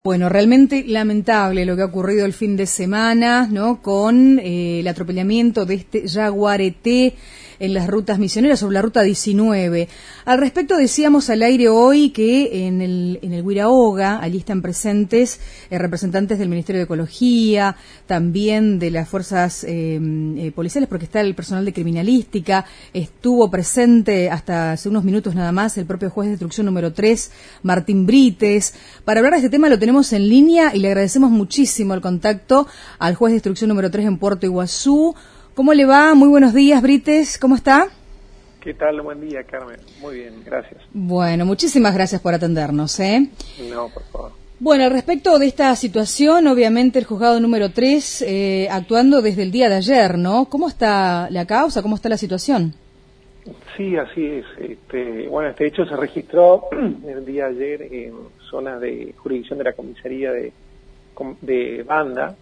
Bueno, realmente lamentable lo que ha ocurrido el fin de semana, ¿no? Con el atropellamiento de este jaguarete en las rutas misioneras, sobre la ruta 19. Al respecto decíamos al aire hoy que en el Huiraoga, allí están presentes representantes del Ministerio de Ecología, también de las fuerzas policiales, porque está el personal de criminalística, estuvo presente hasta hace unos minutos nada más el propio juez de instrucción número 3, Martín Brites. Para hablar de este tema lo tenemos en línea y le agradecemos muchísimo el contacto al juez de instrucción número 3 en Puerto Iguazú. ¿Cómo le va? Muy buenos días, Brites. ¿Cómo está? ¿Qué tal? Buen día, Carmen. Muy bien, gracias. Bueno, muchísimas gracias por atendernos, ¿eh? No, por favor. Bueno, al respecto de esta situación, obviamente el juzgado número 3 actuando desde el día de ayer, ¿no? ¿Cómo está la causa? ¿Cómo está la situación? Sí, así es. Bueno, este hecho se registró el día de ayer en zona de jurisdicción de la comisaría de Banda.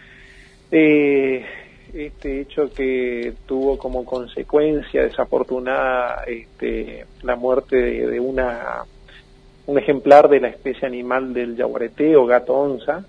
Este hecho que tuvo como consecuencia desafortunada la muerte de un ejemplar de la especie animal del jaguarete o gato onza.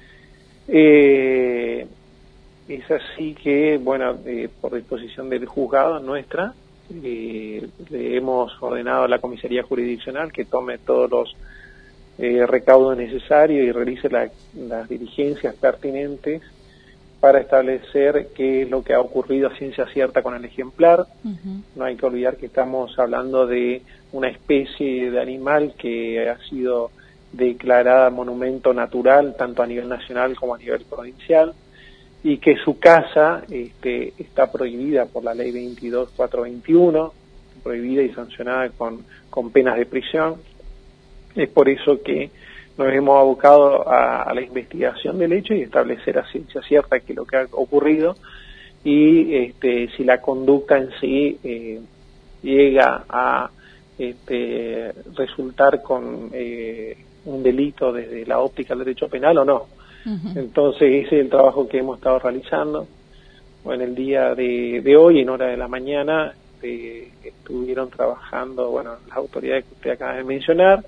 Es así que, bueno, por disposición del juzgado nuestra, le hemos ordenado a la comisaría jurisdiccional que tome todos los recaudos necesarios y realice las diligencias pertinentes para establecer qué es lo que ha ocurrido a ciencia cierta con el ejemplar. No hay que olvidar que estamos hablando de una especie de animal que ha sido declarada monumento natural tanto a nivel nacional como a nivel provincial, y que su caza está prohibida por la ley 22.421, prohibida y sancionada con penas de prisión. Es por eso que nos hemos abocado a la investigación del hecho y establecer a ciencia cierta qué es lo que ha ocurrido y si la conducta en sí llega a resultar con un delito desde la óptica del derecho penal o no. Entonces ese es el trabajo que hemos estado realizando. Bueno, el día de hoy, en hora de la mañana, estuvieron trabajando, bueno, las autoridades que usted acaba de mencionar,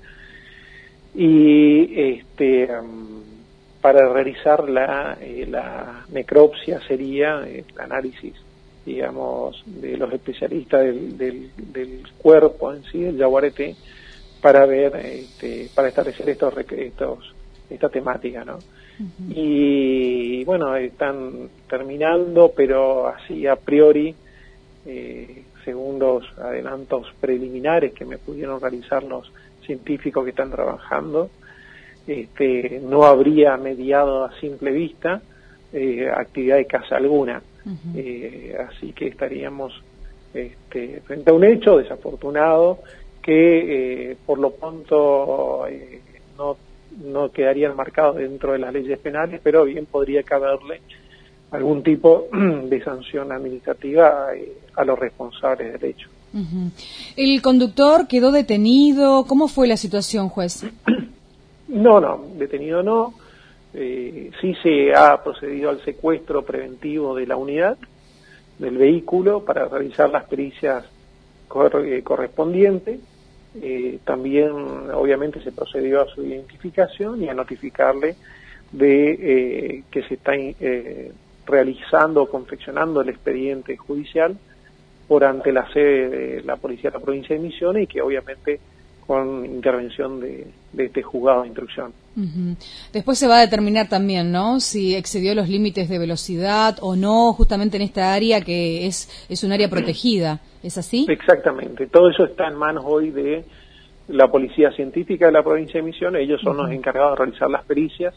y para realizar la necropsia sería el análisis, digamos, de los especialistas del cuerpo en sí, del jaguarete, para ver, para establecer esta temática, ¿no? Y bueno, están terminando, pero así a priori, según los adelantos preliminares que me pudieron realizar los científicos que están trabajando, no habría mediado a simple vista actividad de caza alguna. Así que estaríamos frente a un hecho desafortunado que por lo pronto no quedaría enmarcado dentro de las leyes penales, pero bien podría caberle algún tipo de sanción administrativa a los responsables del hecho. ¿El conductor quedó detenido? ¿Cómo fue la situación, juez? No, detenido no. Sí se ha procedido al secuestro preventivo de la unidad, del vehículo, para realizar las pericias correspondientes. También, obviamente, se procedió a su identificación y a notificarle de que se está realizando o confeccionando el expediente judicial por ante la sede de la Policía de la Provincia de Misiones, y que obviamente con intervención de este juzgado de instrucción. Después se va a determinar también, ¿no?, si excedió los límites de velocidad o no, justamente en esta área que es un área protegida. ¿Es así? Exactamente. Todo eso está en manos hoy de la Policía Científica de la Provincia de Misiones. Ellos son los encargados de realizar las pericias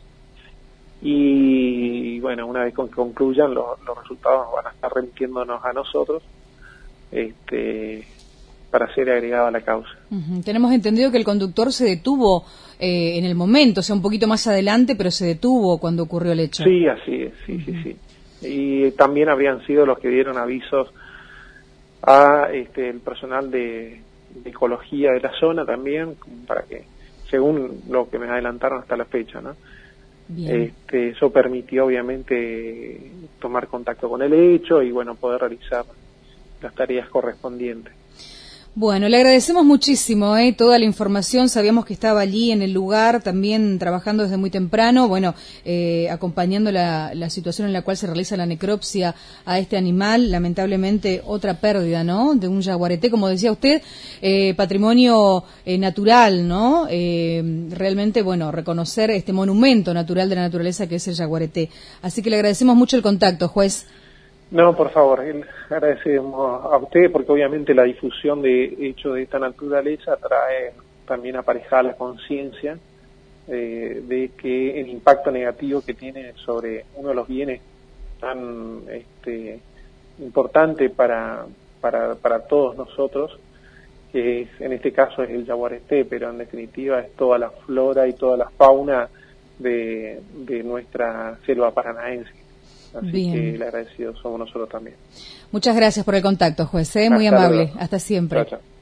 y, bueno, una vez que concluyan, los resultados van a estar remitiéndonos a nosotros para ser agregado a la causa. Tenemos entendido que el conductor se detuvo en el momento, o sea, un poquito más adelante, pero se detuvo cuando ocurrió el hecho. Sí, así es, sí. Y también habrían sido los que dieron avisos a el personal de ecología de la zona también, para que, según lo que me adelantaron hasta la fecha, ¿no? Bien. Eso permitió obviamente tomar contacto con el hecho y, bueno, poder realizar las tareas correspondientes. Bueno, le agradecemos muchísimo toda la información. Sabíamos que estaba allí en el lugar, también trabajando desde muy temprano, bueno, acompañando la situación en la cual se realiza la necropsia a este animal. Lamentablemente, otra pérdida, ¿no?, de un jaguareté, como decía usted, patrimonio natural, ¿no? Realmente, bueno, reconocer este monumento natural de la naturaleza que es el jaguareté. Así que le agradecemos mucho el contacto, juez. No, por favor, agradecemos a usted porque obviamente la difusión de hechos de esta naturaleza trae también aparejada la conciencia de que el impacto negativo que tiene sobre uno de los bienes tan importante para todos nosotros, que es, en este caso es el jaguareté, pero en definitiva es toda la flora y toda la fauna de nuestra selva paranaense. Así Bien. que el agradecido somos nosotros también. Muchas gracias por el contacto, juez. Muy amable. Hasta siempre. Chao, chao.